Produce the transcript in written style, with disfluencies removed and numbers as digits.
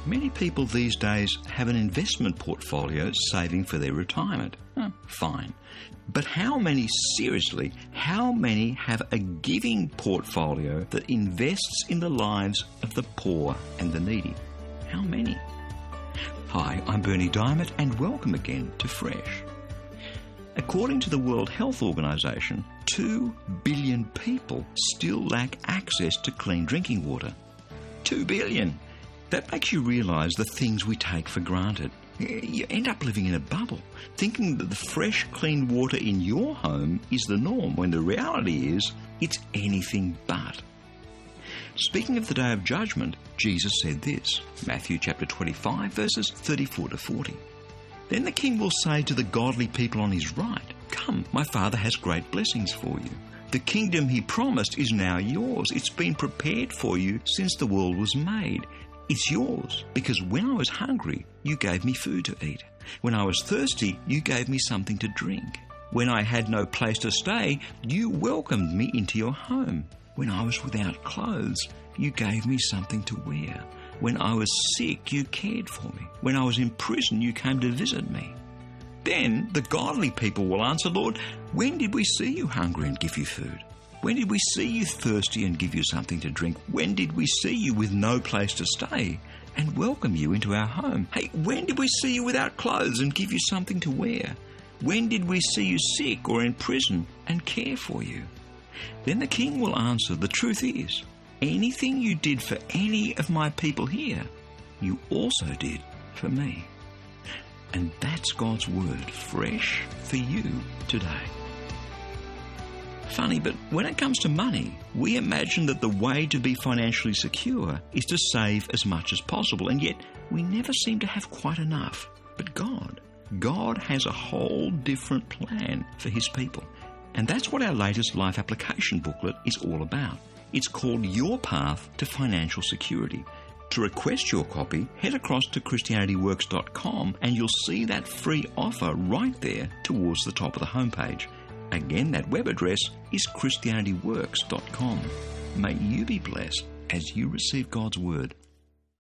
Many people these days have an investment portfolio saving for their retirement. Fine. But how many have a giving portfolio that invests in the lives of the poor and the needy? How many? Hi, I'm Berni Dymet and welcome again to Fresh. According to the World Health Organization, 2 billion people still lack access to clean drinking water. 2 billion! That makes you realise the things we take for granted. You end up living in a bubble, thinking that the fresh, clean water in your home is the norm, when the reality is it's anything but. Speaking of the Day of Judgment, Jesus said this, Matthew chapter 25, verses 34 to 40. Then the king will say to the godly people on his right, "Come, my Father has great blessings for you. The kingdom he promised is now yours. It's been prepared for you since the world was made. It's yours because when I was hungry, you gave me food to eat. When I was thirsty, you gave me something to drink. When I had no place to stay, you welcomed me into your home. When I was without clothes, you gave me something to wear. When I was sick, you cared for me. When I was in prison, you came to visit me." Then the godly people will answer, "Lord, when did we see you hungry and give you food? When did we see you thirsty and give you something to drink? When did we see you with no place to stay and welcome you into our home? Hey, when did we see you without clothes and give you something to wear? When did we see you sick or in prison and care for you?" Then the king will answer, "The truth is, anything you did for any of my people here, you also did for me." And that's God's word, fresh for you today. Funny, but when it comes to money, we imagine that the way to be financially secure is to save as much as possible, and yet we never seem to have quite enough. But God has a whole different plan for his people. And that's what our latest life application booklet is all about. It's called Your Path to Financial Security. To request your copy, head across to ChristianityWorks.com and you'll see that free offer right there towards the top of the homepage. Again, that web address is ChristianityWorks.com. May you be blessed as you receive God's Word